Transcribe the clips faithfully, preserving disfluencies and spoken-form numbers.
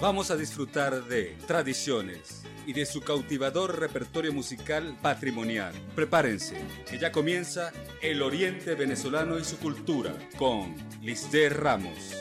Vamos a disfrutar de tradiciones y de su cautivador repertorio musical patrimonial. Prepárense, que ya comienza El Oriente Venezolano y su cultura con Lisdé Ramos.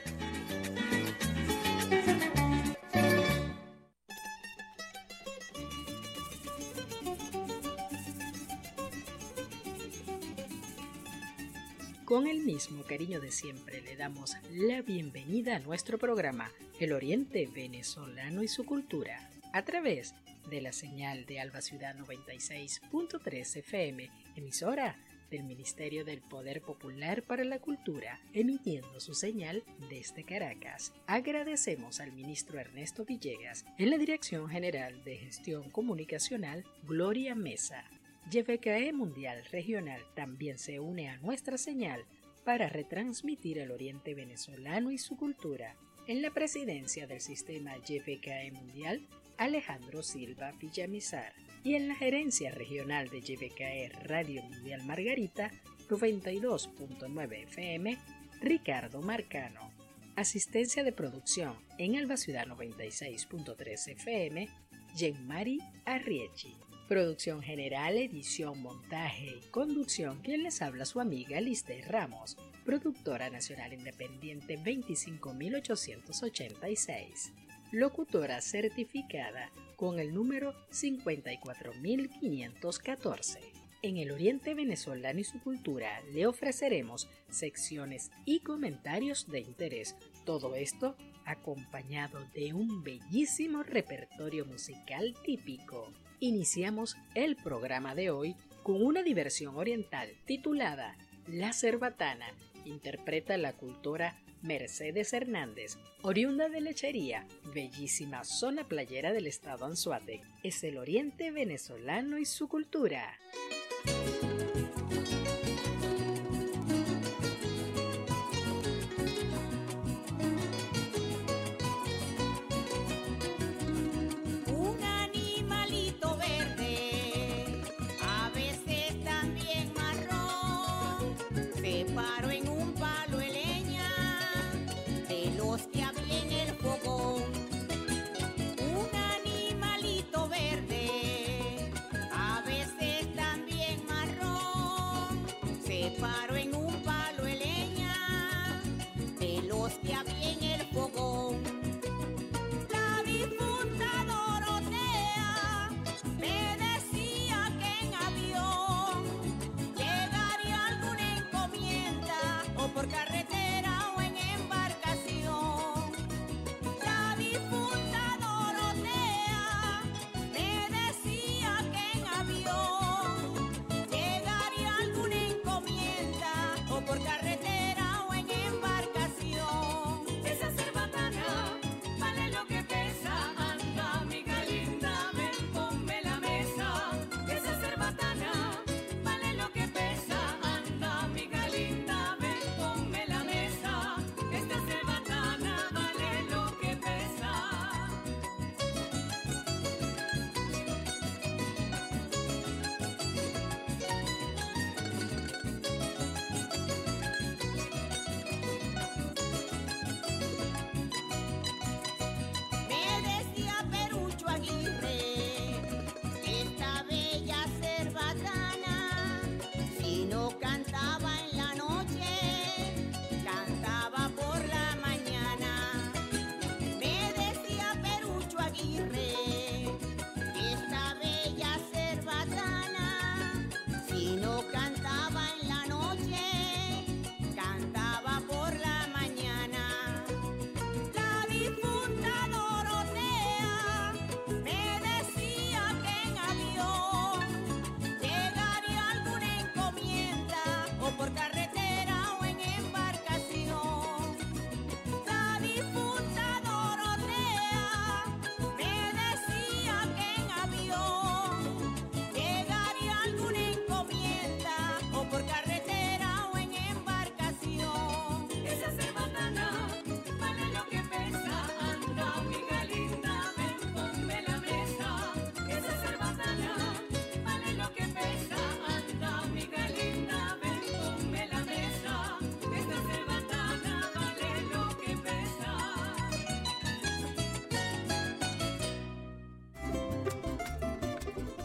Con el mismo cariño de siempre le damos la bienvenida a nuestro programa El Oriente Venezolano y su cultura, a través de la señal de Alba Ciudad noventa y seis punto tres F M, emisora del Ministerio del Poder Popular para la Cultura, emitiendo su señal desde Caracas. Agradecemos al ministro Ernesto Villegas en la Dirección General de Gestión Comunicacional, Gloria Mesa. Y V K E Mundial Regional también se une a nuestra señal para retransmitir el Oriente Venezolano y su cultura. En la presidencia del sistema Y V K E Mundial, Alejandro Silva Villamizar, y en la gerencia regional de Y V K E Radio Mundial Margarita, noventa y dos punto nueve F M, Ricardo Marcano. Asistencia de producción en Alba Ciudad noventa y seis punto tres F M, Jean-Marie Arriechi. Producción general, edición, montaje y conducción, quien les habla su amiga Lisdé Ramos, productora nacional independiente veinticinco mil ochocientos ochenta y seis, locutora certificada con el número cincuenta y cuatro mil quinientos catorce. En el Oriente Venezolano y su cultura le ofreceremos secciones y comentarios de interés, todo esto acompañado de un bellísimo repertorio musical típico. Iniciamos el programa de hoy con una diversión oriental titulada La Cerbatana. Interpreta la cultora Mercedes Hernández, oriunda de Lechería, bellísima zona playera del estado Anzoátegui. Es el Oriente Venezolano y su cultura. Un animalito verde, a veces también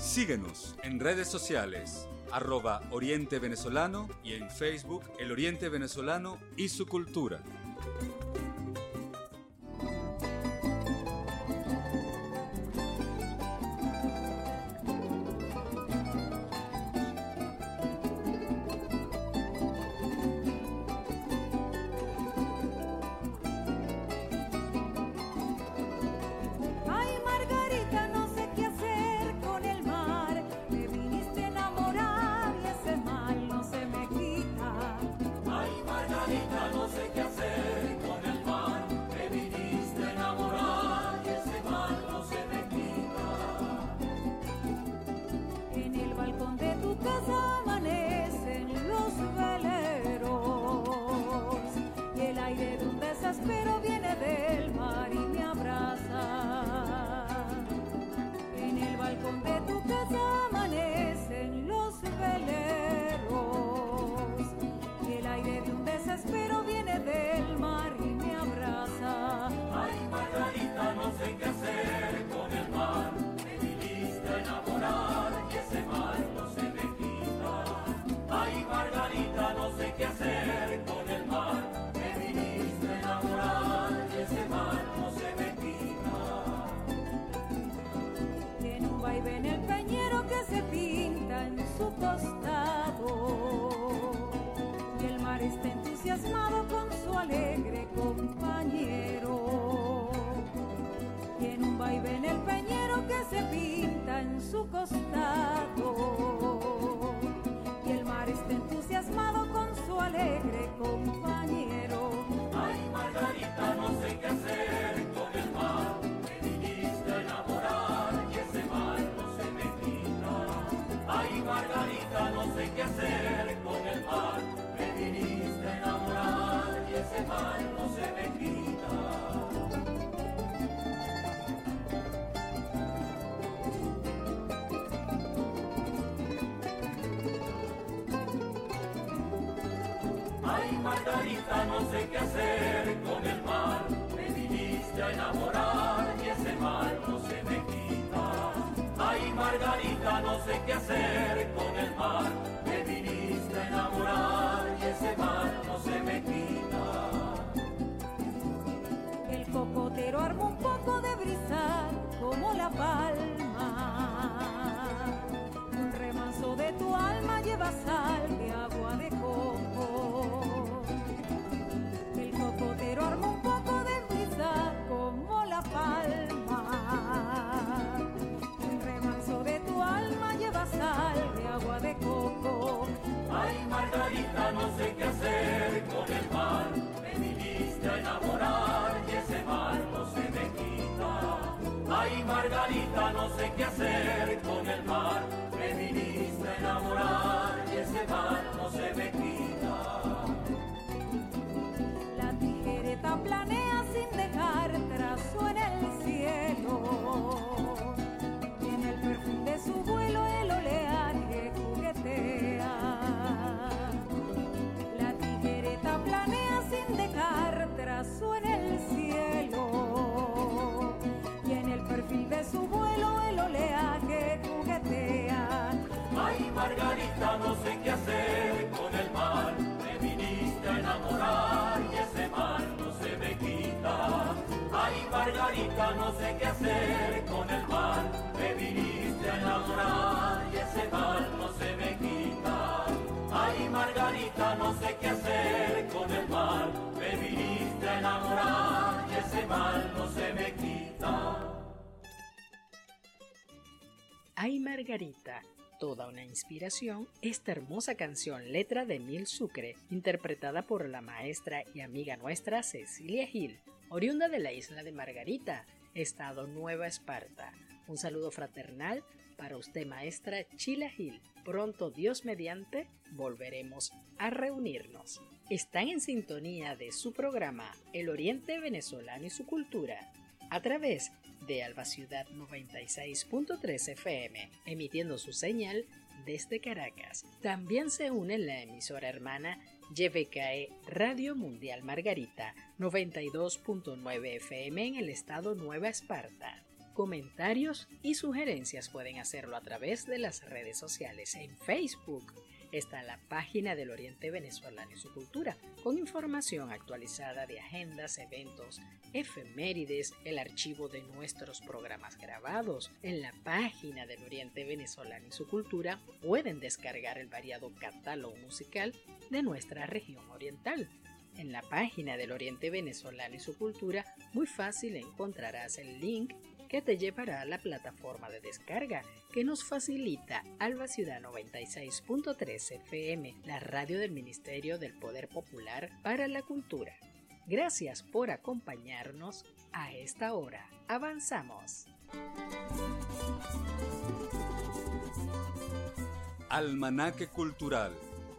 Síguenos en redes sociales, arroba Oriente Venezolano, y en Facebook El Oriente Venezolano y su cultura. Margarita, no sé qué hacer con el mal, me viniste a enamorar y ese mal no se me quita. Ay, Margarita, no sé qué hacer con el mal, me viniste a enamorar y ese mal no se me quita. El cocotero arma un poco de brisa como la palma, un remanso de tu alma lleva sal de agua de coco. Cocotero arma un poco de brisa como la palma, un remanso de tu alma lleva sal de agua de coco. Ay, Margarita, no sé qué hacer con el mal, me viniste a enamorar y ese mal no se me quita. Ay, Margarita, no sé qué hacer con el mal, me viniste a enamorar y ese mal no se me quita. Planea sin dejar trazo en el cielo, y en el perfil de su vuelo el oleaje juguetea. La tijereta planea sin dejar trazo en el cielo, y en el perfil de su vuelo el oleaje juguetea. Ay, Margarita, no sé qué hacer con el mal, me viniste a enamorar y ese mal no se me quita. Ay, Margarita, no sé qué hacer con el mal, me viniste a enamorar y ese mal no se me quita. Ay, Margarita, no sé qué hacer con el mal, me viniste a enamorar y ese mal no se me quita. Ay, Margarita, toda una inspiración, esta hermosa canción, letra de Emil Sucre, interpretada por la maestra y amiga nuestra Cecilia Gil, oriunda de la isla de Margarita, estado Nueva Esparta. Un saludo fraternal para usted, maestra Chila Gil. Pronto, Dios mediante, volveremos a reunirnos. Están en sintonía de su programa El Oriente Venezolano y su cultura, a través de Alba Ciudad noventa y seis punto tres F M, emitiendo su señal desde Caracas. También se une la emisora hermana Y V K E Radio Mundial Margarita noventa y dos punto nueve F M en el estado Nueva Esparta. Comentarios y sugerencias pueden hacerlo a través de las redes sociales. En Facebook está la página del Oriente Venezolano y su Cultura, con información actualizada de agendas, eventos, efemérides, el archivo de nuestros programas grabados. En la página del Oriente Venezolano y su Cultura pueden descargar el variado catálogo musical de nuestra región oriental. En la página del Oriente Venezolano y su Cultura, muy fácil encontrarás el link que te llevará a la plataforma de descarga que nos facilita Alba Ciudad noventa y seis punto tres F M, la radio del Ministerio del Poder Popular para la Cultura. Gracias por acompañarnos a esta hora. Avanzamos. Almanaque Cultural.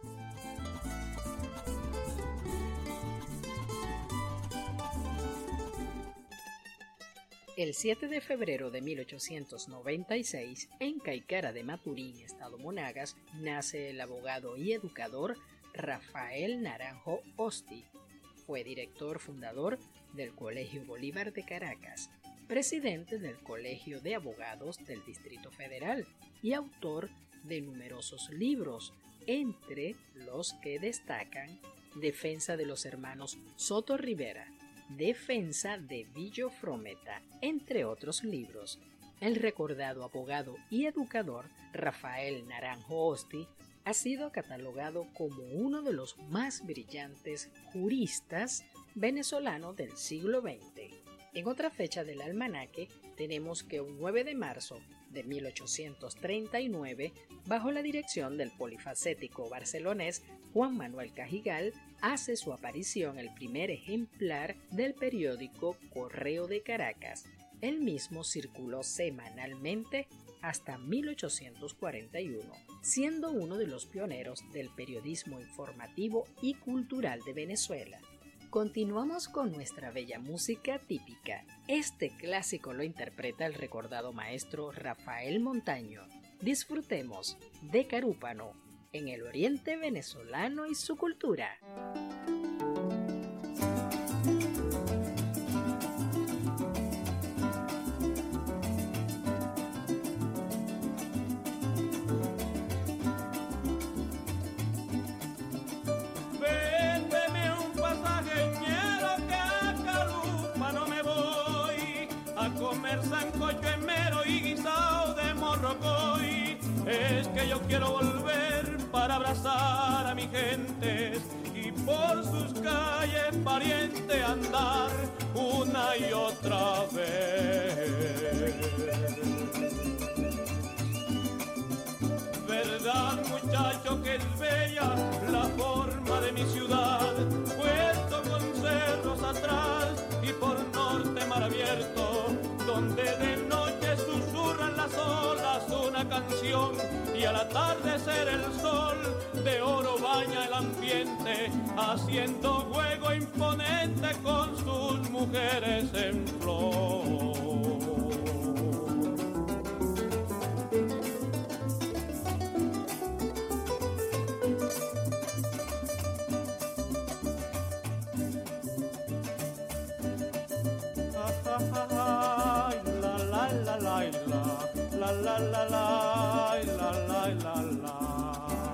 El siete de febrero de mil ochocientos noventa y seis, en Caicara de Maturín, estado Monagas, nace el abogado y educador Rafael Naranjo Osti. Fue director fundador del Colegio Bolívar de Caracas, presidente del Colegio de Abogados del Distrito Federal y autor de numerosos libros, entre los que destacan Defensa de los hermanos Soto Rivera, Defensa de Villo Frometa, entre otros libros. El recordado abogado y educador Rafael Naranjo Osti ha sido catalogado como uno de los más brillantes juristas venezolanos del siglo veinte. En otra fecha del almanaque tenemos que un nueve de marzo de mil ochocientos treinta y nueve, bajo la dirección del polifacético barcelonés Juan Manuel Cajigal, hace su aparición el primer ejemplar del periódico Correo de Caracas. El mismo circuló semanalmente hasta mil ochocientos cuarenta y uno, siendo uno de los pioneros del periodismo informativo y cultural de Venezuela. Continuamos con nuestra bella música típica. Este clásico lo interpreta el recordado maestro Rafael Montaño. Disfrutemos de Carúpano en el Oriente Venezolano y su Cultura. Sancocho en mero y guisado de morrocoy. Es que yo quiero volver para abrazar a mi gente y por sus calles pariente andar una y otra vez. Verdad, muchacho, que es bella la forma de mi ciudad, puesto con cerros atrás y por norte mar abierto, donde de noche susurran las olas una canción y al atardecer el sol de oro baña el ambiente, haciendo juego imponente con sus mujeres en flor. La la la la la la la la.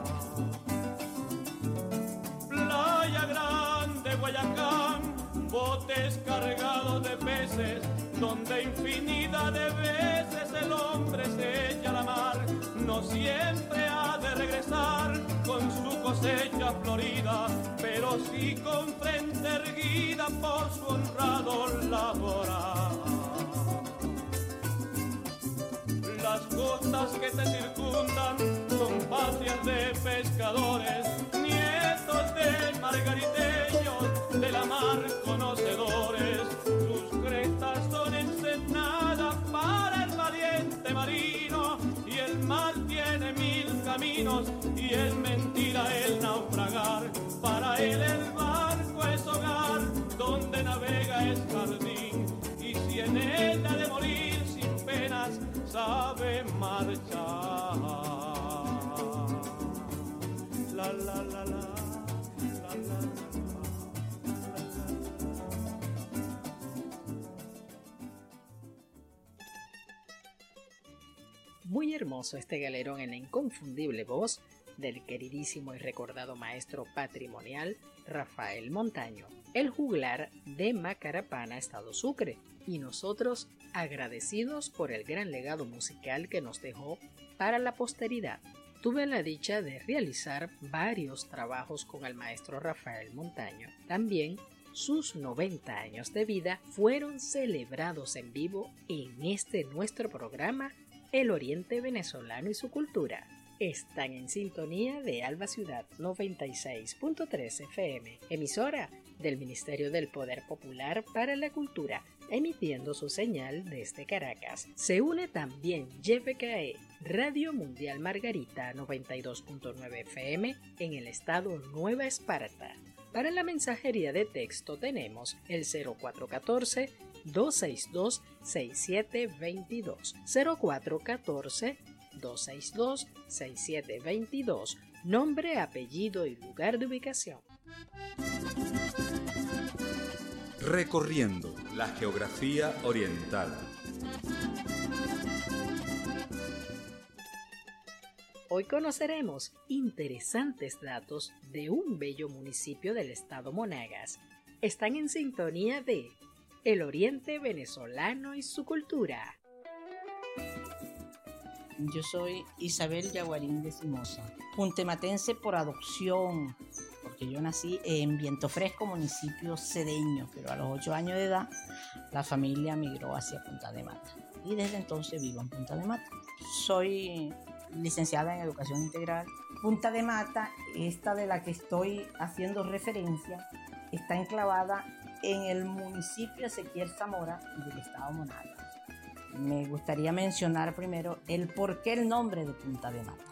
Playa Grande, Guayacán, botes cargados de peces, donde infinidad de veces el hombre se echa a la mar. No siempre ha de regresar con su cosecha florida, pero sí con frente erguida por su honrado laborar. Las costas que te circundan son patrias de pescadores, nietos de margariteños, de la mar conocedores. Sus crestas son ensenadas para el valiente marino, y el mar tiene mil caminos, y es mentira el naufragar. Para él el barco es hogar, donde navega es jardín, y si en él ha de morir sin penas, sabe marchar. La la la la, la la la. Muy hermoso este galerón en la inconfundible voz del queridísimo y recordado maestro patrimonial Rafael Montaño, el juglar de Macarapana, Estado Sucre, y nosotros agradecidos por el gran legado musical que nos dejó para la posteridad. Tuve la dicha de realizar varios trabajos con el maestro Rafael Montaño. También sus noventa años de vida fueron celebrados en vivo en este nuestro programa El Oriente Venezolano y su Cultura. Están en sintonía de Alba Ciudad noventa y seis punto tres F M, emisora del Ministerio del Poder Popular para la Cultura, emitiendo su señal desde Caracas. Se une también Y P K E, Radio Mundial Margarita noventa y dos punto nueve F M en el estado Nueva Esparta. Para la mensajería de texto tenemos el cero cuatro uno cuatro, dos seis dos, seis siete dos dos, cero cuatro uno cuatro, dos seis dos, seis siete dos dos, nombre, apellido y lugar de ubicación. Recorriendo la geografía oriental. Hoy conoceremos interesantes datos de un bello municipio del estado Monagas. Están en sintonía de El Oriente Venezolano y su Cultura. Yo soy Isabel Yaguarín de Simosa, puntematense por adopción, porque yo nací en Viento Fresco, municipio cedeño, pero a los ocho años de edad la familia migró hacia Punta de Mata y desde entonces vivo en Punta de Mata. Soy licenciada en Educación Integral. Punta de Mata, esta de la que estoy haciendo referencia, está enclavada en el municipio Ezequiel Zamora del estado Monagas. Me gustaría mencionar primero el por qué el nombre de Punta de Mata.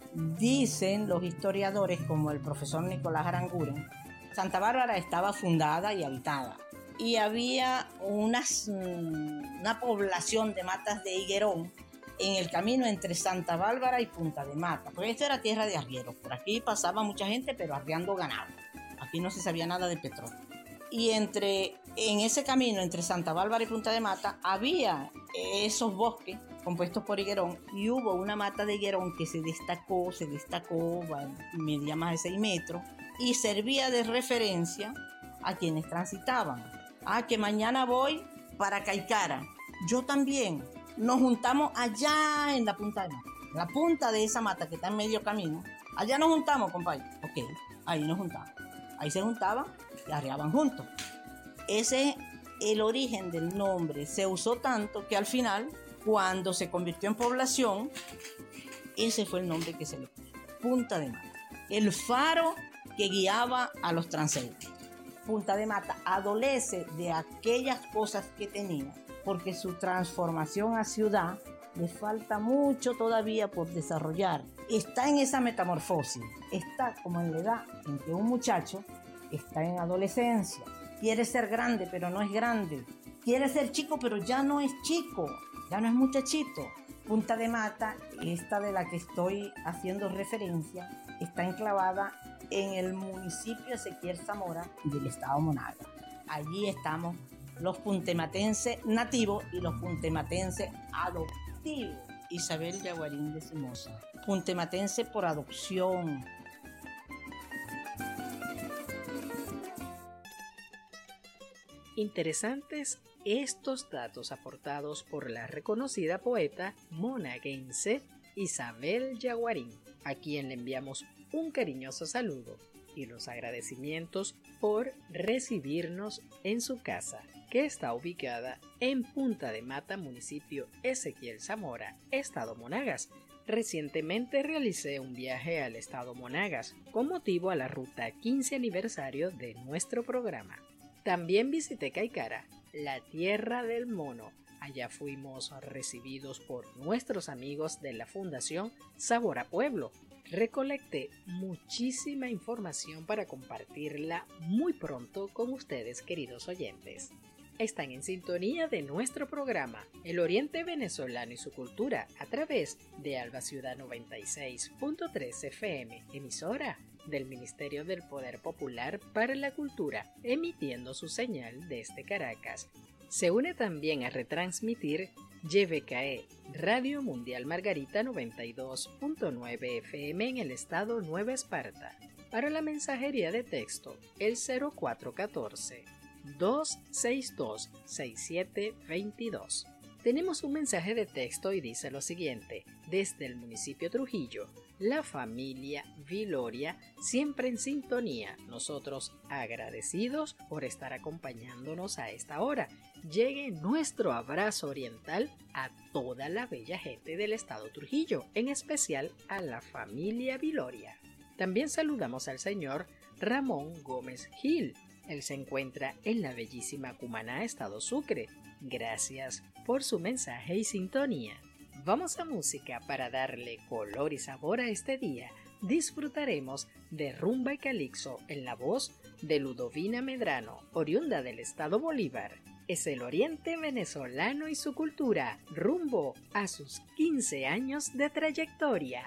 Dicen los historiadores, como el profesor Nicolás Aranguren, Santa Bárbara estaba fundada y habitada y había unas, una población de matas de higuerón en el camino entre Santa Bárbara y Punta de Mata, porque esto era tierra de arrieros. Por aquí pasaba mucha gente, pero arriando ganado. Aquí no se sabía nada de petróleo. Y entre, en ese camino entre Santa Bárbara y Punta de Mata había esos bosques compuestos por higuerón y hubo una mata de higuerón que se destacó, se destacó, medía más de seis metros y servía de referencia a quienes transitaban. Ah, que mañana voy para Caicara. Yo también. Nos juntamos allá en la punta de mata, en la punta de esa mata que está en medio camino. Allá nos juntamos, compadre. Ok, ahí nos juntamos. Ahí se juntaban y arriaban juntos. Ese es el origen del nombre. Se usó tanto que al final, cuando se convirtió en población, ese fue el nombre que se le puso. Punta de Mata. El faro que guiaba a los transeúntes. Punta de Mata adolece de aquellas cosas que tenía, porque su transformación a ciudad le falta mucho todavía por desarrollar. Está en esa metamorfosis, está como en la edad en que un muchacho está en adolescencia, quiere ser grande pero no es grande, quiere ser chico pero ya no es chico, ya no es muchachito. Punta de Mata, esta de la que estoy haciendo referencia, está enclavada en el municipio Ezequiel Zamora del estado Monagas. Allí estamos los puntematenses nativos y los puntematenses adoptivos. Isabel Yaguarín de Simosa, puntematense por adopción. Interesantes estos datos aportados por la reconocida poeta monaguense Isabel Yaguarín, a quien le enviamos un cariñoso saludo y los agradecimientos por recibirnos en su casa, que está ubicada en Punta de Mata, municipio Ezequiel Zamora, estado Monagas. Recientemente realicé un viaje al estado Monagas con motivo a la ruta quince aniversario de nuestro programa. También visité Caicara, la tierra del mono. Allá fuimos recibidos por nuestros amigos de la Fundación Sabor a Pueblo. Recolecté muchísima información para compartirla muy pronto con ustedes, queridos oyentes. Están en sintonía de nuestro programa El Oriente Venezolano y su Cultura a través de Alba Ciudad noventa y seis punto tres F M, emisora del Ministerio del Poder Popular para la Cultura, emitiendo su señal desde Caracas. Se une también a retransmitir Y V K E, Radio Mundial Margarita noventa y dos punto nueve F M en el estado Nueva Esparta. Para la mensajería de texto, el cero cuatro uno cuatro, dos seis dos, seis siete dos dos. Tenemos un mensaje de texto y dice lo siguiente: desde el municipio Trujillo, la familia Viloria siempre en sintonía, nosotros agradecidos por estar acompañándonos a esta hora. Llegue nuestro abrazo oriental a toda la bella gente del estado Trujillo, en especial a la familia Viloria. También saludamos al señor Ramón Gómez Gil. Él se encuentra en la bellísima Cumaná, estado Sucre. Gracias por su mensaje y sintonía. Vamos a música para darle color y sabor a este día. Disfrutaremos de rumba y calixo en la voz de Ludovina Medrano, oriunda del estado Bolívar. Es el oriente venezolano y su cultura, rumbo a sus quince años de trayectoria.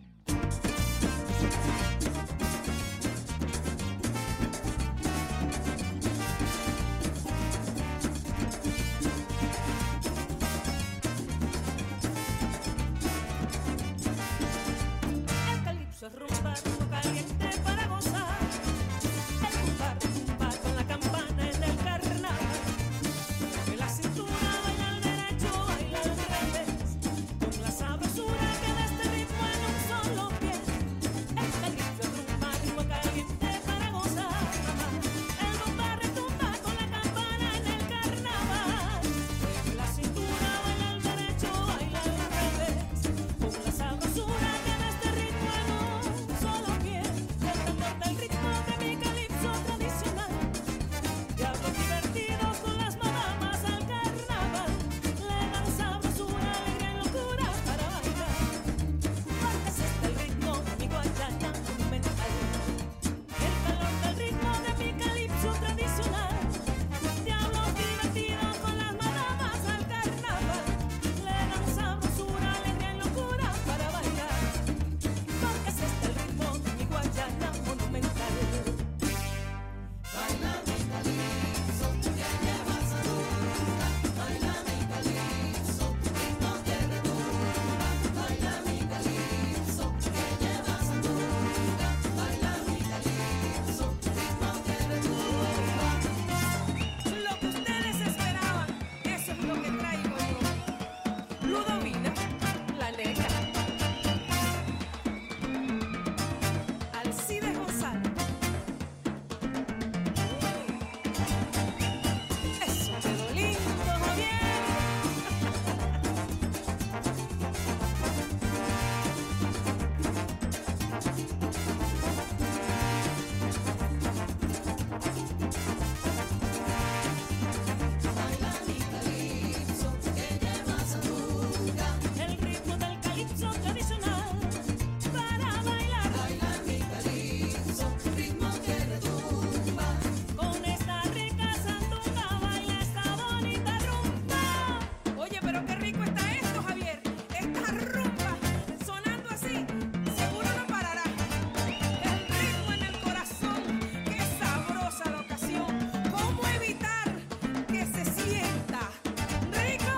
Rumba, rumba caliente para gozar. El rumba, rumba con la campana en el carnaval. En la cintura baila al derecho, baila al revés. Con la sabrosura que da este ritmo en un solo pie. El calipso rumba, rumba caliente para gozar. El rumba retumba con la campana en el carnaval. En la cintura baila al derecho, baila al revés. Con la sabrosura que da este ritmo en un solo pie, el tambor del ritmo de mi calipso tradicional. Diablos divertidos con las madamas al carnaval, le dan sabrosura, alegría y locura para bailar. Porque es este el ritmo de mi guayana monumental. El calor del ritmo de mi calipso tradicional. Diablos divertidos con las madamas al carnaval, le dan sabrosura, alegría y locura para bailar. Porque es este el ritmo de mi guayana monumental. Baila mi calipso, que lleva sabrosura. Baila mi calipso, ritmo que retumba. Baila mi calipso, que lleva sabrosura. Baila mi calipso, ritmo que retumba. Lo que ustedes esperaban, eso es lo que traigo yo. Ludovina, la negra. Alcides González. Eso quedó lindo, Javier. Baila mi calipso, que lleva sabrosura. El ritmo del calipso tradicional para bailar. Baila mi calipso, ritmo que retumba. Con esta rica sandunga baila esta bonita rumba. Oye, pero qué rico está esto, Javier. Esta rumba sonando así, seguro no parará. El ritmo en el corazón, qué sabrosa la ocasión. ¿Cómo evitar que se sienta rico?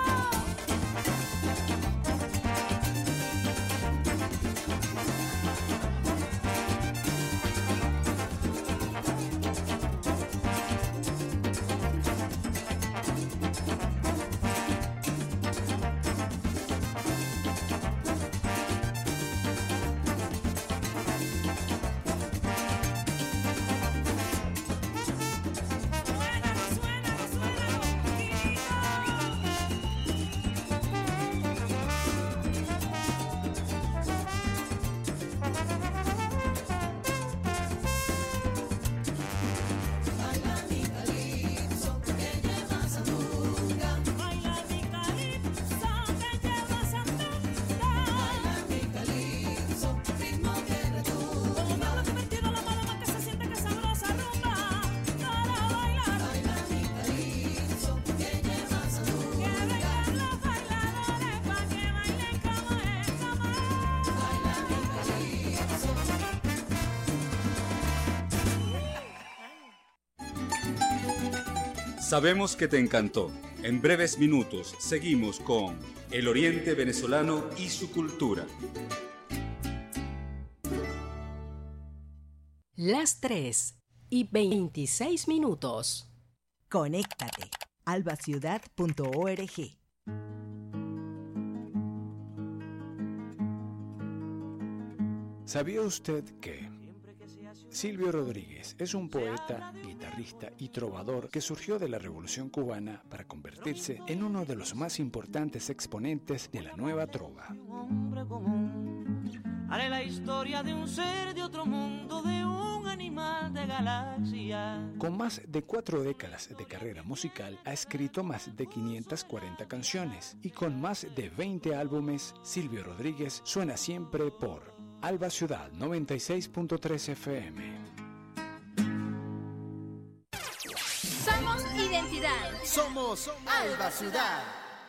Suénalo, suénalo, suénalo, Quirito. Baila mi calipso, que lleva sandunga. Baila mi calipso, que lleva sandunga. Baila mi calipso, ritmo que retumba. Con los diablos divertidos, la madama que se siente que sabrosa rumba para bailar. Baila mi calipso, que lleva sandunga. Que vengan los bailadores pa' que bailen como es, como es. Baila mi calipso. Sabemos que te encantó En breves minutos seguimos con el Oriente Venezolano y su cultura. Las tres y veintiséis minutos. Conéctate. alba ciudad punto org. ¿Sabía usted que Silvio Rodríguez es un poeta, guitarrista y trovador que surgió de la Revolución Cubana para convertirse en uno de los más importantes exponentes de la nueva trova? Hombre común, haré la historia de un ser de otro mundo, de un animal de galaxia. Con más de cuatro décadas de carrera musical, ha escrito más de quinientas cuarenta canciones y con más de veinte álbumes, Silvio Rodríguez suena siempre por Alba Ciudad noventa y seis punto tres F M. Somos identidad. Somos Alba Ciudad.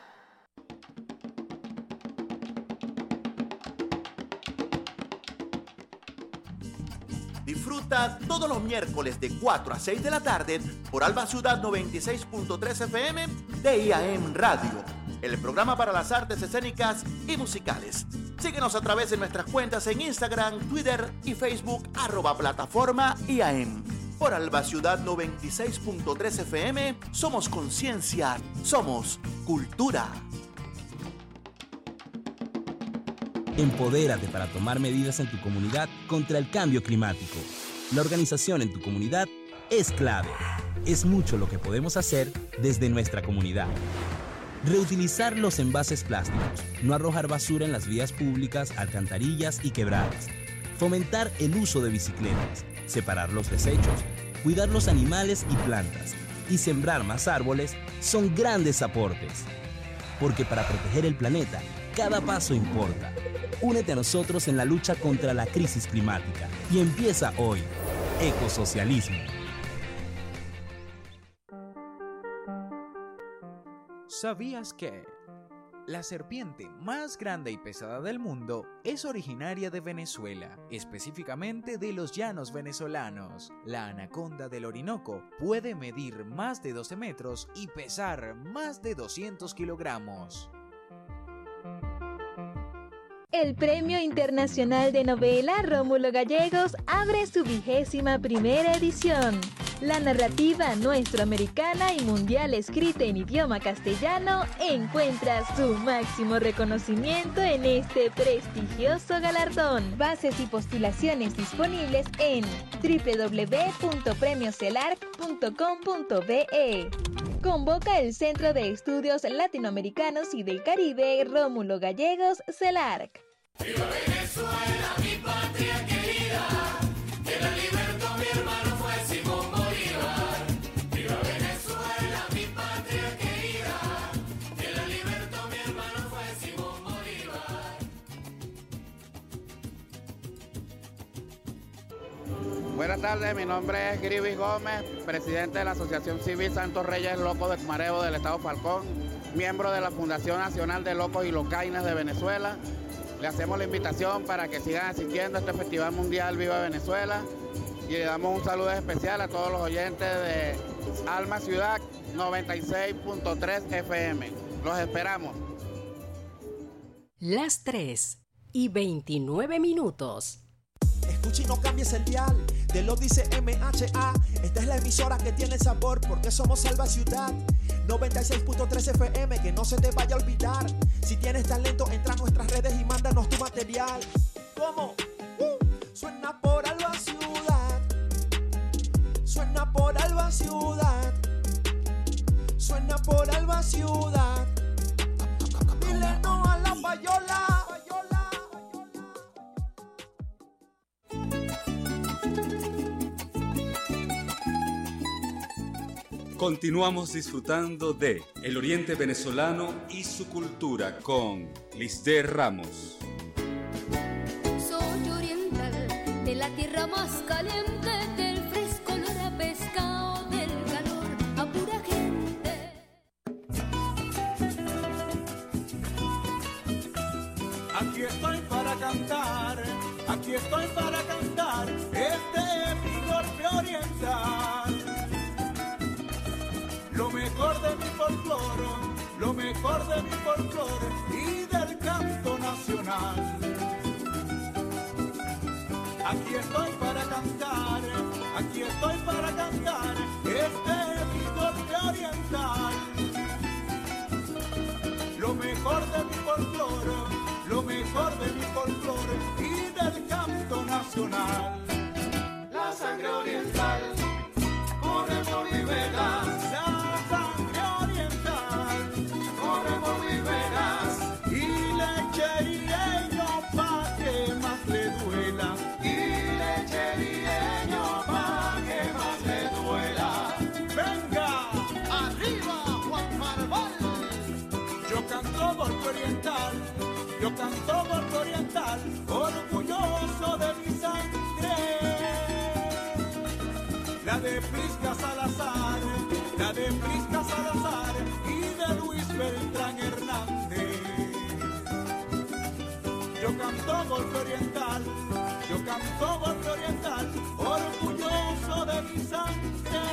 Disfruta todos los miércoles de cuatro a seis de la tarde por Alba Ciudad noventa y seis punto tres F M de I A M Radio, el programa para las artes escénicas y musicales. Síguenos a través de nuestras cuentas en Instagram, Twitter y Facebook, arroba plataforma I A M. Por Alba Ciudad noventa y seis punto tres F M, somos conciencia, somos cultura. Empodérate para tomar medidas en tu comunidad contra el cambio climático. La organización en tu comunidad es clave. Es mucho lo que podemos hacer desde nuestra comunidad. Reutilizar los envases plásticos, no arrojar basura en las vías públicas, alcantarillas y quebradas. Fomentar el uso de bicicletas, separar los desechos, cuidar los animales y plantas y sembrar más árboles son grandes aportes. Porque para proteger el planeta, cada paso importa. Únete a nosotros en la lucha contra la crisis climática y empieza hoy. Ecosocialismo. ¿Sabías que la serpiente más grande y pesada del mundo es originaria de Venezuela, específicamente de los llanos venezolanos? La anaconda del Orinoco puede medir más de doce metros y pesar más de doscientos kilogramos. El Premio Internacional de Novela Rómulo Gallegos abre su vigésima primera edición. La narrativa nuestroamericana y mundial escrita en idioma castellano encuentra su máximo reconocimiento en este prestigioso galardón. Bases y postulaciones disponibles en doble u doble u doble u punto premio celarc punto com punto be. Convoca el Centro de Estudios Latinoamericanos y del Caribe Rómulo Gallegos CELARC. ¡Viva Venezuela, mi patria querida! Que la libertó mi hermano fue Simón Bolívar. ¡Viva Venezuela, mi patria querida! Que la libertó mi hermano fue Simón Bolívar. Buenas tardes, mi nombre es Grivis Gómez, presidente de la Asociación Civil Santos Reyes Locos de Mareo del Estado Falcón, miembro de la Fundación Nacional de Locos y Locaines de Venezuela. Le hacemos la invitación para que sigan asistiendo a este Festival Mundial Viva Venezuela y le damos un saludo especial a todos los oyentes de Alma Ciudad noventa y seis punto tres F M. Los esperamos. Las tres y veintinueve minutos. Escucha y no cambies el dial, te lo dice M H A. Esta es la emisora que tiene el sabor porque somos Alba Ciudad noventa y seis punto tres F M, que no se te vaya a olvidar. Si tienes talento, entra a nuestras redes y mándanos tu material. ¿Cómo? Uh, suena por Alba Ciudad. Suena por Alba Ciudad. Suena por Alba Ciudad. Dile no a la payola. Continuamos disfrutando de el Oriente Venezolano y su cultura con Lisder Ramos. Soy oriental, de la tierra más caliente, del fresco olor a pescado, del calor a pura gente. Aquí estoy para cantar, aquí estoy para cantar, este es mi golpe oriental. Lo mejor de mi folclore, lo mejor de mi folclore y del canto nacional. Aquí estoy para cantar, aquí estoy para cantar este mi corte oriental. Lo mejor de mi folclore, lo mejor de mi folclore y del canto nacional. La sangre oriental corre por mi venas, la sangre oriental corre por mis venas, y lecherieño pa' que más le duela, y lecherieño pa' que más le duela. Venga, arriba Juan Marval. Yo canto golpe oriental, yo canto golpe oriental, orgulloso de mi sangre. La de Prisca Salazar, la de Prisca Salazar y de Luis Beltrán Hernández. Yo canto golpe oriental, yo canto golpe oriental, orgulloso de mi sangre.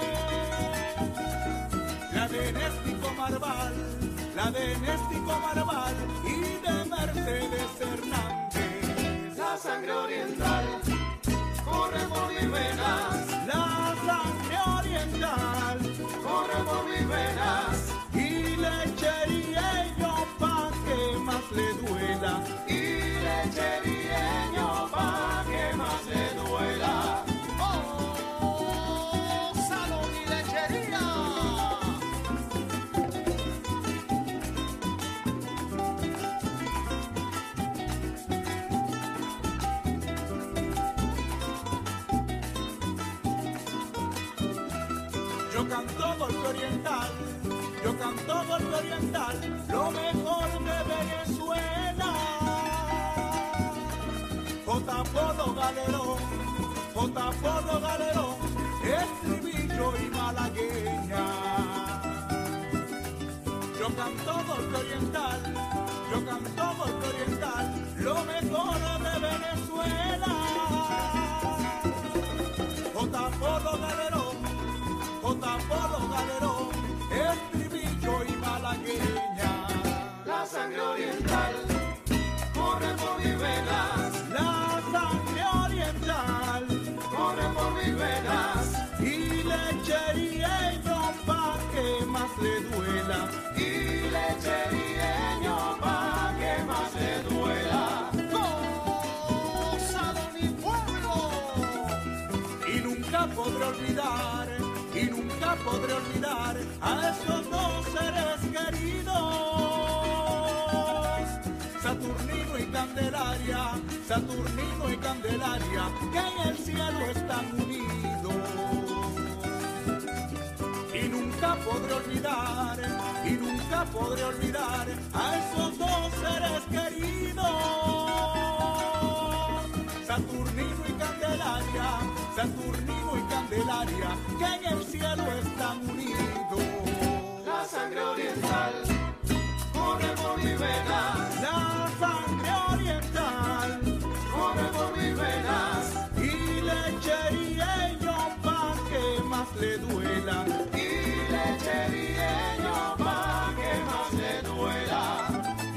La de Néstico Marval, la de Néstico Marval y de Mercedes Hernández. La sangre oriental corre por mis venas, la sangre oriental corre por mis venas, y lecherieño pa' que más le duela, y lecherieño pa' que más le duela. ¡Oh, salón y lechería! Yo canto golpe oriental, yo canto golpe oriental, lo mejor de Venezuela. J. Polo Galerón, J. Polo Galerón, estribillo y malagueña. Yo canto golpe oriental, yo canto golpe oriental, lo mejor de Venezuela. J. Polo Galerón, J. Polo Galerón, estribillo y malagueña. La sangre oriental corre por mis venas, la sangre oriental corre por mis venas, y lecherieño pa' que más le duela, y lecherieño pa' que más le duela. ¡Gózalo mi pueblo! Y nunca podré olvidar, y nunca podré olvidar a esos dos seres queridos, Saturnino y Candelaria, Saturnino y Candelaria, que en el cielo están unidos. Y nunca podré olvidar, y nunca podré olvidar a esos dos seres queridos, Saturnino y Candelaria, Saturnino y Candelaria, que en el cielo están unidos. La sangre oriental corre por mis venas, la sangre oriental corre por mis venas, y lecherieño pa' que más le duela, y lecherieño pa' que más le duela.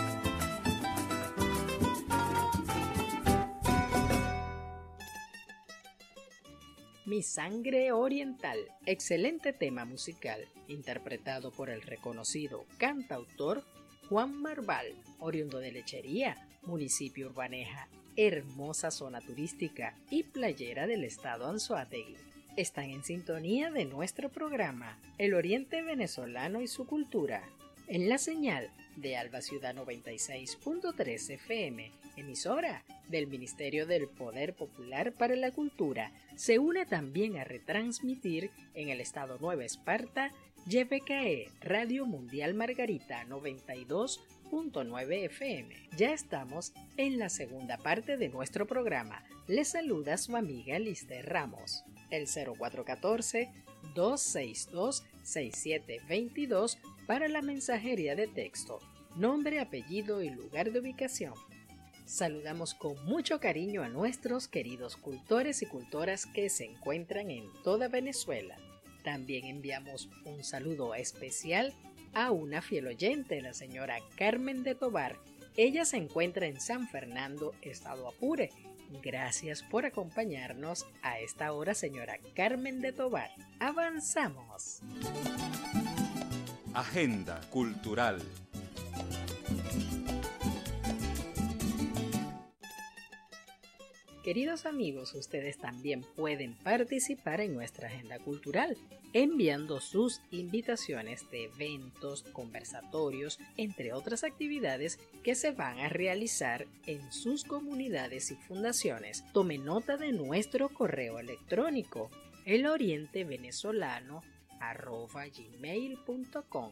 Mi sangre oriental, excelente tema musical, interpretado por el reconocido cantautor Juan Marval, oriundo de Lechería, municipio Urbaneja, hermosa zona turística y playera del estado Anzoátegui. Están en sintonía de nuestro programa, El Oriente Venezolano y su Cultura, en la señal de Alba Ciudad noventa y seis punto tres F M, emisora del Ministerio del Poder Popular para la Cultura. Se une también a retransmitir en el estado Nueva Esparta, Y P K E Radio Mundial Margarita noventa y dos punto nueve F M. Ya estamos en la segunda parte de nuestro programa. Les saluda su amiga Lister Ramos. El cero cuatro uno cuatro, dos seis dos, seis siete dos dos para la mensajería de texto, nombre, apellido y lugar de ubicación. Saludamos con mucho cariño a nuestros queridos cultores y cultoras que se encuentran en toda Venezuela. También enviamos un saludo especial a una fiel oyente, la señora Carmen de Tobar. Ella se encuentra en San Fernando, estado Apure. Gracias por acompañarnos a esta hora, señora Carmen de Tobar. Avanzamos. Agenda cultural. Queridos amigos, ustedes también pueden participar en nuestra agenda cultural enviando sus invitaciones de eventos, conversatorios, entre otras actividades que se van a realizar en sus comunidades y fundaciones. Tome nota de nuestro correo electrónico elorientevenezolano arroba gmail punto com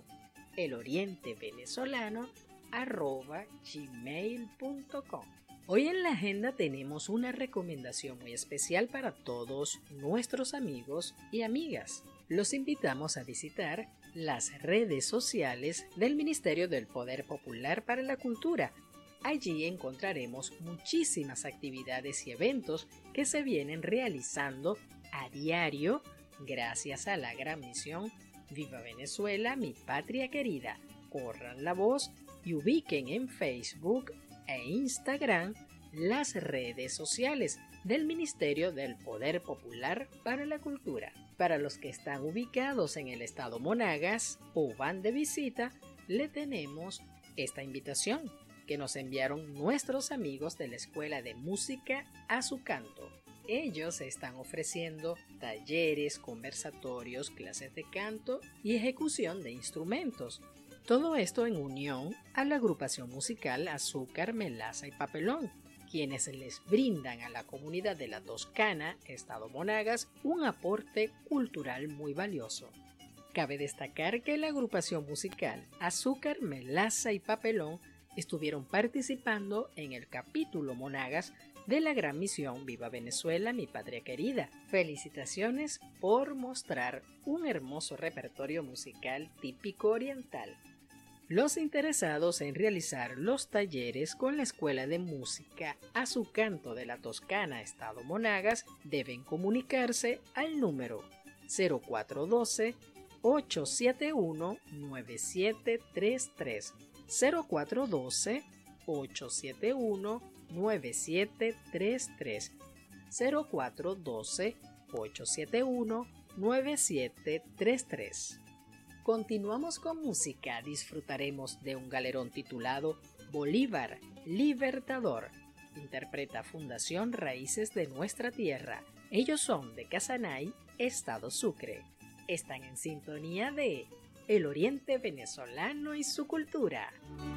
elorientevenezolano arroba gmail punto com. Hoy en la agenda tenemos una recomendación muy especial para todos nuestros amigos y amigas. Los invitamos a visitar las redes sociales del Ministerio del Poder Popular para la Cultura. Allí encontraremos muchísimas actividades y eventos que se vienen realizando a diario gracias a la gran misión Viva Venezuela, mi patria querida. Corran la voz y ubiquen en Facebook e Instagram las redes sociales del Ministerio del Poder Popular para la Cultura. Para los que están ubicados en el estado Monagas o van de visita, le tenemos esta invitación que nos enviaron nuestros amigos de la Escuela de Música a su Canto. Ellos están ofreciendo talleres, conversatorios, clases de canto y ejecución de instrumentos. Todo esto en unión a la agrupación musical Azúcar, Melaza y Papelón, quienes les brindan a la comunidad de la Toscana, estado Monagas, un aporte cultural muy valioso. Cabe destacar que la agrupación musical Azúcar, Melaza y Papelón estuvieron participando en el capítulo Monagas de la gran misión Viva Venezuela, mi patria querida. Felicitaciones por mostrar un hermoso repertorio musical típico oriental. Los interesados en realizar los talleres con la Escuela de Música a su Canto de la Toscana, estado Monagas, deben comunicarse al número cero cuatro uno dos, ocho siete uno, nueve siete tres tres, cero cuatro uno dos, ocho siete uno, nueve siete tres tres, cero cuatro uno dos, ocho siete uno, nueve siete tres tres. Continuamos con música, disfrutaremos de un galerón titulado Bolívar, Libertador. Interpreta Fundación Raíces de Nuestra Tierra. Ellos son de Casanay, estado Sucre. Están en sintonía de El Oriente Venezolano y su cultura.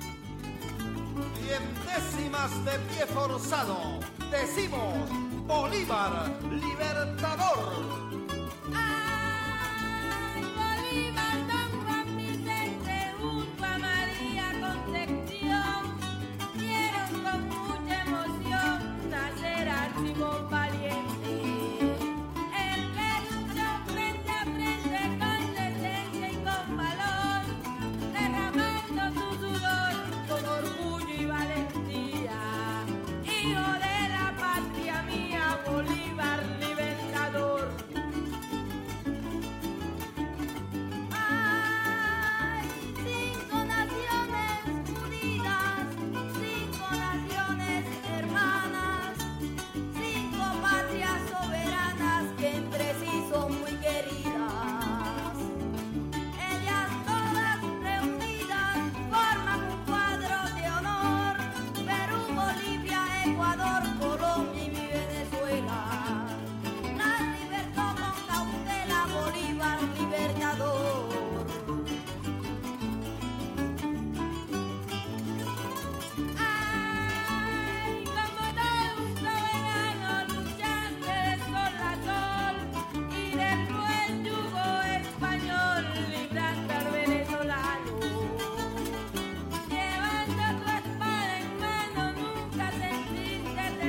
Diez de pie forzado, decimos Bolívar, Libertador. Levanta tu espada en mano, nunca sentiste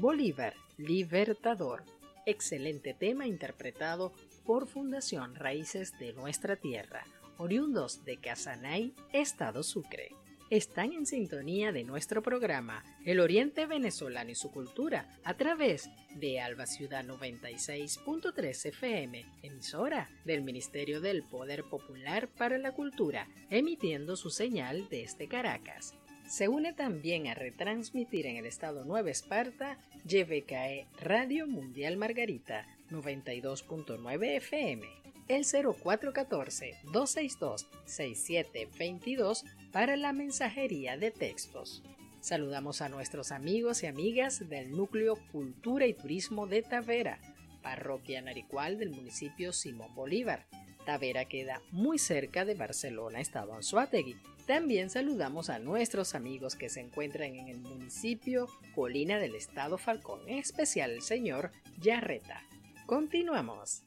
Bolívar, Libertador. Excelente tema interpretado por Fundación Raíces de Nuestra Tierra, oriundos de Casanay, Estado Sucre. Están en sintonía de nuestro programa El Oriente Venezolano y su Cultura a través de Alba Ciudad noventa y seis punto tres F M, emisora del Ministerio del Poder Popular para la Cultura, emitiendo su señal desde Caracas. Se une también a retransmitir en el estado Nueva Esparta Y V K E Radio Mundial Margarita noventa y dos punto nueve F M. El cero cuatro uno cuatro, dos seis dos, seis siete dos dos para la mensajería de textos. Saludamos a nuestros amigos y amigas del Núcleo Cultura y Turismo de Tavera, parroquia Naricual del municipio Simón Bolívar. Tavera queda muy cerca de Barcelona, estado Anzoátegui. También saludamos a nuestros amigos que se encuentran en el municipio Colina del estado Falcón, en especial el señor Yarreta. Continuamos.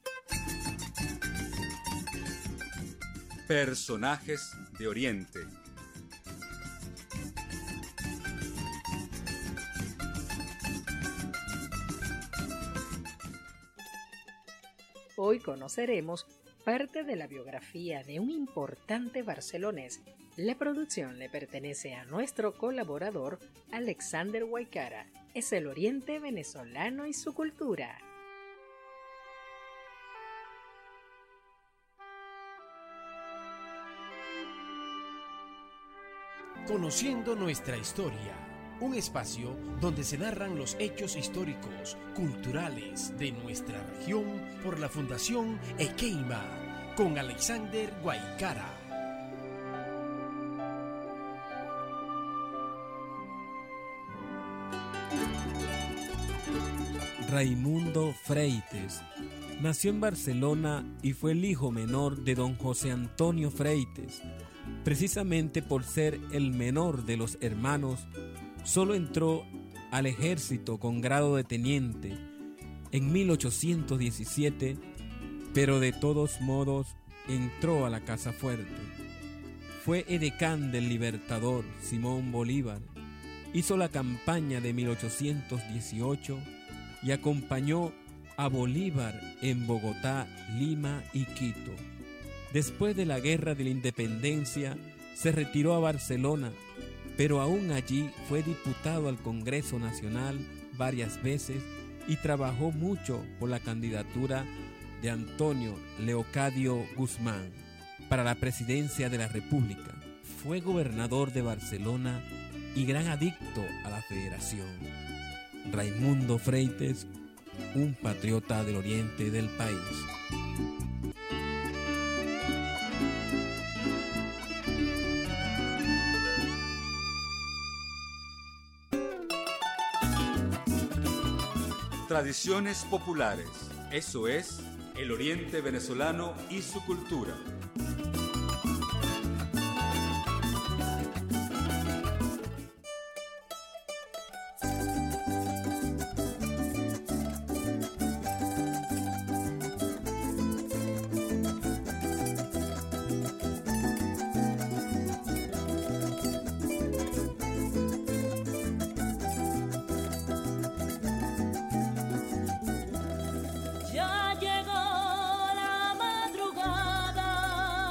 Personajes de Oriente. Hoy conoceremos parte de la biografía de un importante barcelonés. La producción le pertenece a nuestro colaborador Alexander Guaycara. Es el Oriente Venezolano y su Cultura. Conociendo nuestra historia, un espacio donde se narran los hechos históricos, culturales de nuestra región por la Fundación Ekeima, con Alexander Guaycara. Raimundo Freites nació en Barcelona y fue el hijo menor de don José Antonio Freites. Precisamente por ser el menor de los hermanos, solo entró al ejército con grado de teniente en mil ochocientos diecisiete, pero de todos modos entró a la Casa Fuerte. Fue edecán del Libertador Simón Bolívar, hizo la campaña de mil ochocientos dieciocho y acompañó a Bolívar en Bogotá, Lima y Quito. Después de la Guerra de la Independencia, se retiró a Barcelona, pero aún allí fue diputado al Congreso Nacional varias veces y trabajó mucho por la candidatura de Antonio Leocadio Guzmán para la presidencia de la República. Fue gobernador de Barcelona y gran adicto a la federación. Raimundo Freites, un patriota del oriente del país. Tradiciones populares. Eso es el Oriente Venezolano y su cultura. Ya llegó la madrugada.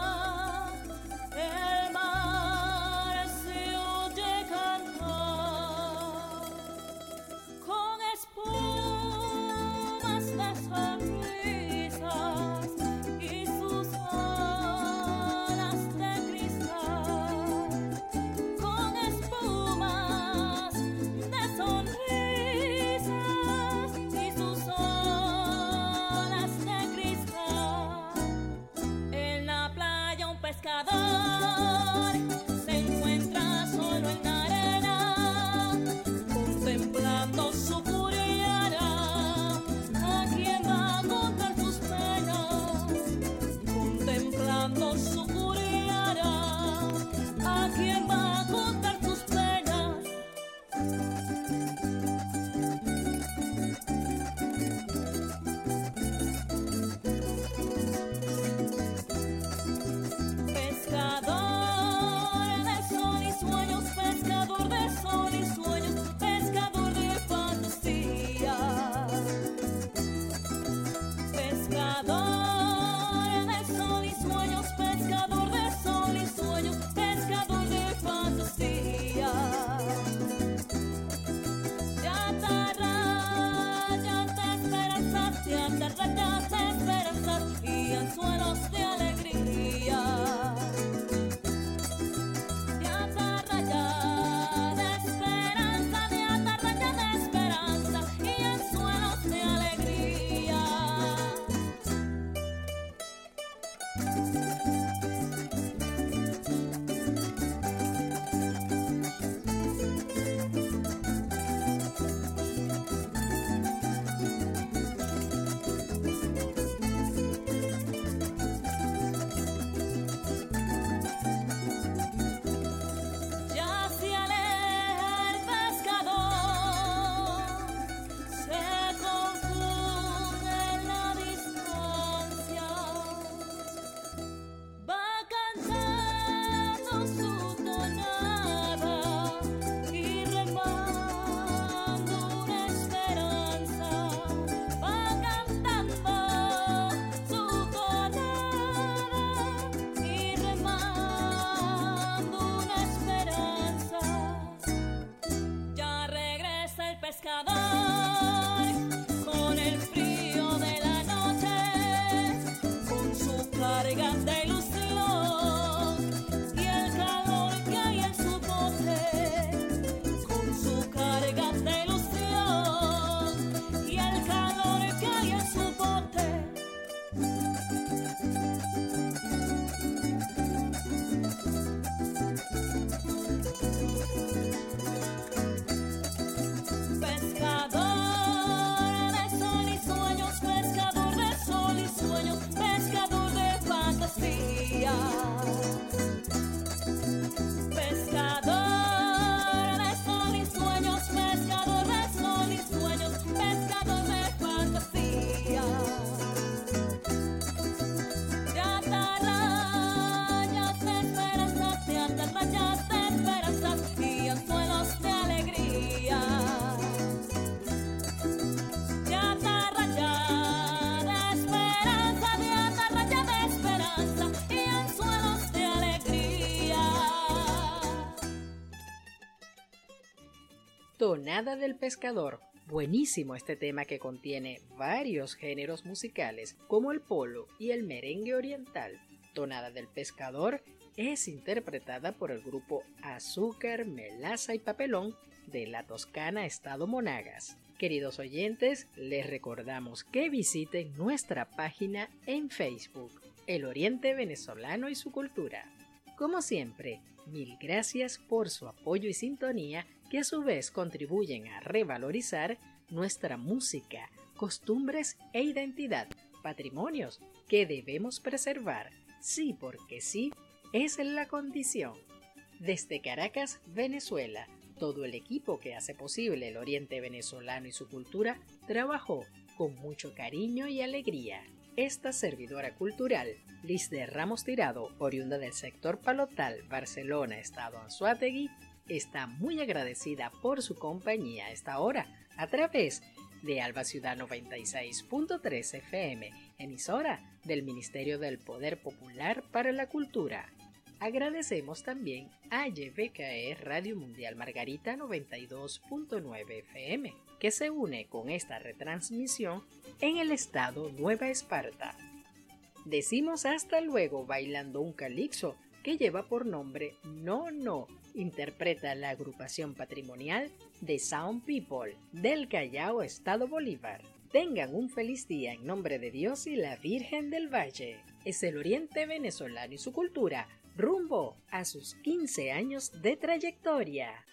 Tonada del Pescador. Buenísimo este tema que contiene varios géneros musicales como el polo y el merengue oriental. Tonada del Pescador es interpretada por el grupo Azúcar, Melaza y Papelón de la Toscana, estado Monagas. Queridos oyentes, les recordamos que visiten nuestra página en Facebook, El Oriente Venezolano y su Cultura. Como siempre, mil gracias por su apoyo y sintonía, que a su vez contribuyen a revalorizar nuestra música, costumbres e identidad, patrimonios que debemos preservar. Sí, porque sí, es la condición. Desde Caracas, Venezuela, todo el equipo que hace posible el Oriente Venezolano y su Cultura trabajó con mucho cariño y alegría. Esta servidora cultural, Liz de Ramos Tirado, oriunda del sector Palotal, Barcelona, estado Anzoátegui, está muy agradecida por su compañía a esta hora a través de Alba Ciudad noventa y seis punto tres F M, emisora del Ministerio del Poder Popular para la Cultura. Agradecemos también a Y B K E Radio Mundial Margarita noventa y dos punto nueve F M, que se une con esta retransmisión en el estado Nueva Esparta. Decimos hasta luego bailando un calixo que lleva por nombre No No, interpreta la agrupación patrimonial de Sound People del Callao, estado Bolívar. Tengan un feliz día en nombre de Dios y la Virgen del Valle. Es el Oriente Venezolano y su Cultura, rumbo a sus quince años de trayectoria.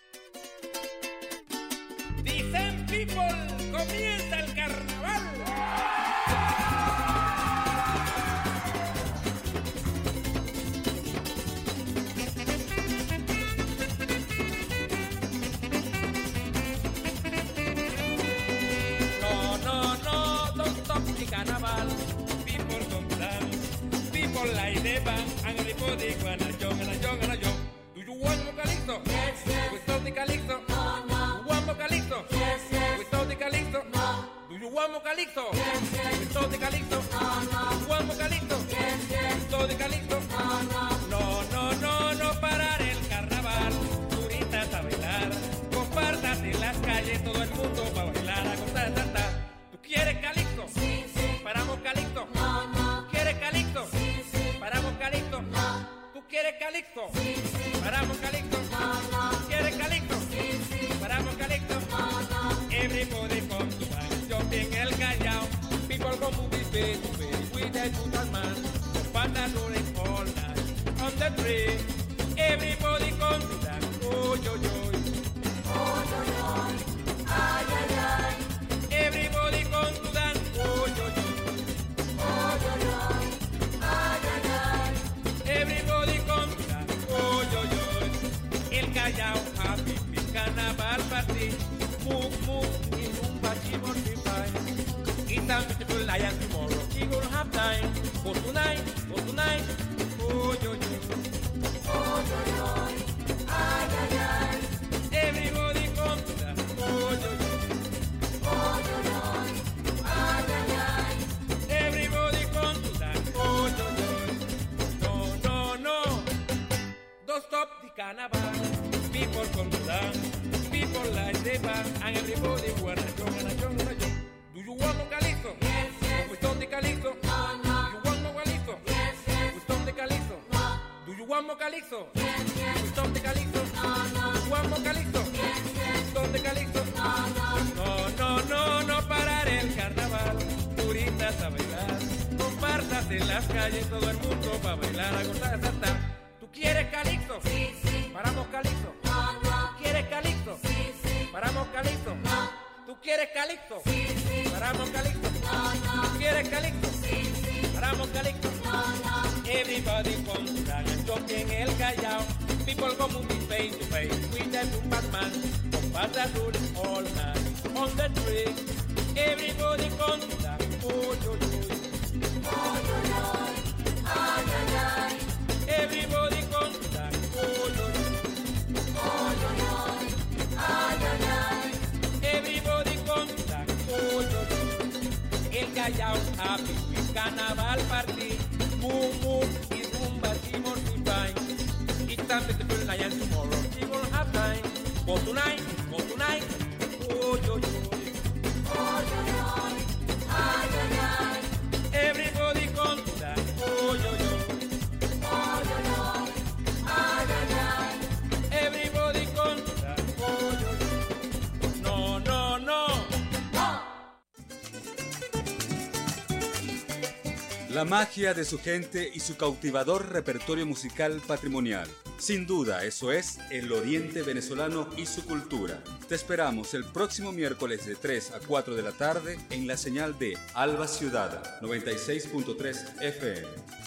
Dicen People, comienza el carnaval. No, no, no, don't stop the carnaval. People don't dance. People like the band, and everybody wanna jump, wanna jump, wanna jump. Do you want more calypso? Yes, yes. Without the calypso? No, no. You want more calypso? Yes, yes. Without the calypso? No. Do you want more calypso? Yes, yes. Without the calypso? No, no. You want more calypso? Yes, yes. Without the calypso? No, no. No, no, no, no parar el carnaval. Turistas a bailar, compartas en las calles, todo el mundo va a bailar, a gozar, ta, ta. ¿Tú quieres calypso? Sí, sí. Paramos calypso. No, no. ¿Quieres calypso? Sí, sí. Paramos calypso. No. ¿Tú quieres calypso? Sí, sí. Paramos calypso. No, no. ¿Quieres calypso? Sí, sí. Paramos calypso. No, no. Everybody come to dance, jump in el Callao. People go moving face to face with the good man. Compartan rolling all night on the tree. Everybody come to dance, oh yo yo. Oh yo yo. Ay ay ay. Everybody come to dance, oh yo yo. Oh yo yo. Ay ay ay. Everybody come to dance, oh yo yo. El Callao happy, big carnaval party. Move, move, in un bachimor fine. It's a beautiful lion tomorrow. She gonna have time. For tonight, for tonight. Oh yo yo. Oh yo yo. Ay ay ay. Everybody come to dance, oh yo yo. Oh yo yo. Ay ay ay. Everybody come to dance, oh yo yo. No, no, no. Don't stop the carnival. People come to dance. People like the band. And everybody wanna jump, wanna jump, wanna jump. Do you want more calypso? Yes, yes. Without the calypso? No, no. You want more calypso? Yes, yes. Without the calypso? No. Do you want more calypso? Yes, yes. Without the calypso? No, no. You want more calypso? Yes, yes. Without the calypso? No, no. No, no, no, no parar el carnaval. Turistas a bailar. Compartas en las calles, todo el mundo va a bailar, a gozar, a saltar. ¿Tú quieres calypso? Sí, sí. Paramos calypso. No, no. ¿Quieres calypso? Sí, sí. Paramos calypso. No. ¿Tú quieres calypso? Sí, sí. Paramos calypso. No, no. ¿Tú quieres calypso? Sí, sí. Paramos calypso. No, no. Everybody come to dance and jump en el Callao. People go moving face to face with the boom man. Comparsa rolling all night on the tree. Everybody come to dance. Oh yo yo. Oh yo yo. Ay ay ay. Everybody come to dance. Oh yo yo. Oh yo yo. Ay ay ay. Everybody come to dance, oh yo yo. El Callao happy with carnaval party. Move, move, is rumba, timor, fine. It's time to play and tomorrow. We gonna have time. For tonight, for tonight. Oh, yo, yo. Oh, yo, yo. Ay, ay, ay. Everybody conta. Oh, yo, yo. Oh, yo, yo. Ay, ay, ay. Everybody conta. Oh, yo, yo. No, no, no. La magia de su gente y su cautivador repertorio musical patrimonial. Sin duda, eso es el Oriente Venezolano y su cultura. Te esperamos el próximo miércoles de tres a cuatro de la tarde en la señal de Alba Ciudad noventa y seis punto tres F M.